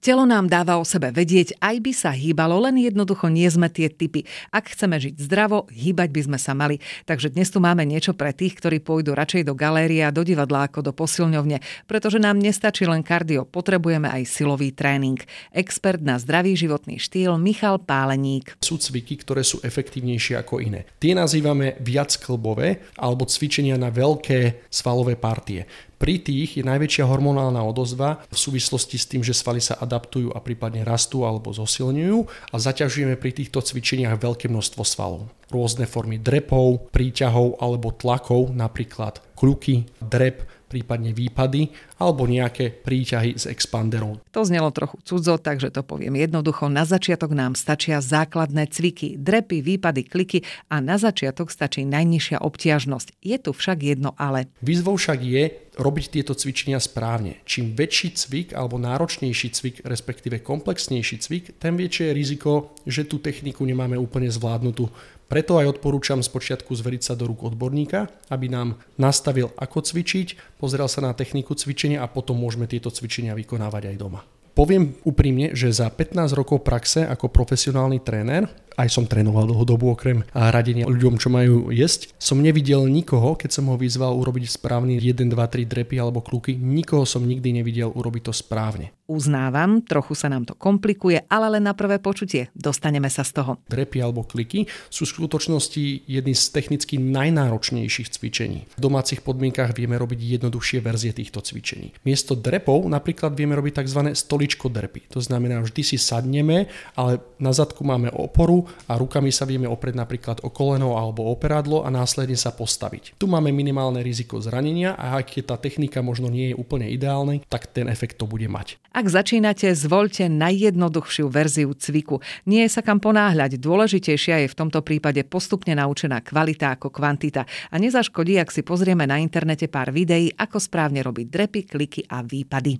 Telo nám dáva o sebe vedieť, aj by sa hýbalo, len jednoducho nie sme tie typy. Ak chceme žiť zdravo, hýbať by sme sa mali. Takže dnes tu máme niečo pre tých, ktorí pôjdu radšej do galérie a do divadla ako do posilňovne, pretože nám nestačí len kardio, potrebujeme aj silový tréning. Expert na zdravý životný štýl Michal Páleník. Sú cviky, ktoré sú efektívnejšie ako iné. Tie nazývame viacklbové alebo cvičenia na veľké svalové partie. Pri tých je najväčšia hormonálna odozva v súvislosti s tým, že svaly sa adaptujú a prípadne rastú alebo zosilňujú a zaťažujeme pri týchto cvičeniach veľké množstvo svalov. Rôzne formy drepov, príťahov alebo tlakov, napríklad kľuky, drep, prípadne výpady alebo nejaké príťahy z expanderov. To znelo trochu cudzo, takže to poviem jednoducho. Na začiatok nám stačia základné cviky, drepy, výpady, kliky a na začiatok stačí najnižšia obtiažnosť. Je tu však jedno ale. Výzvou však je robiť tieto cvičenia správne. Čím väčší cvik alebo náročnejší cvik, respektíve komplexnejší cvik, tým väčšie je riziko, že tú techniku nemáme úplne zvládnutú. Preto aj odporúčam spočiatku zveriť sa do rúk odborníka, aby nám nastavil, ako cvičiť, pozrel sa na techniku cvičenia a potom môžeme tieto cvičenia vykonávať aj doma. Poviem úprimne, že za 15 rokov praxe ako profesionálny tréner, aj som trénoval dlhodobu okrem radenia ľuďom, čo majú jesť, som nevidel nikoho, keď som ho vyzval urobiť správny 1, 2, 3 drepy alebo kľuky, nikoho som nikdy nevidel urobiť to správne. Uznávam, trochu sa nám to komplikuje, ale len na prvé počutie. Dostaneme sa z toho. Drepy alebo kliky sú v skutočnosti jedny z technicky najnáročnejších cvičení. V domácich podmienkach vieme robiť jednoduchšie verzie týchto cvičení. Miesto drepov napríklad vieme robiť tzv. Stoličko drepy. To znamená, vždy si sadneme, ale na zadku máme oporu a rukami sa vieme oprieť napríklad o koleno alebo o peradlo a následne sa postaviť. Tu máme minimálne riziko zranenia a ak tá technika možno nie je úplne ideálna, tak ten efekt to bude mať. Ak začínate, zvoľte najjednoduchšiu verziu cviku. Nie je sa kam ponáhľať, dôležitejšia je v tomto prípade postupne naučená kvalita ako kvantita. A nezaškodí, ak si pozrieme na internete pár videí, ako správne robiť drepy, kliky a výpady.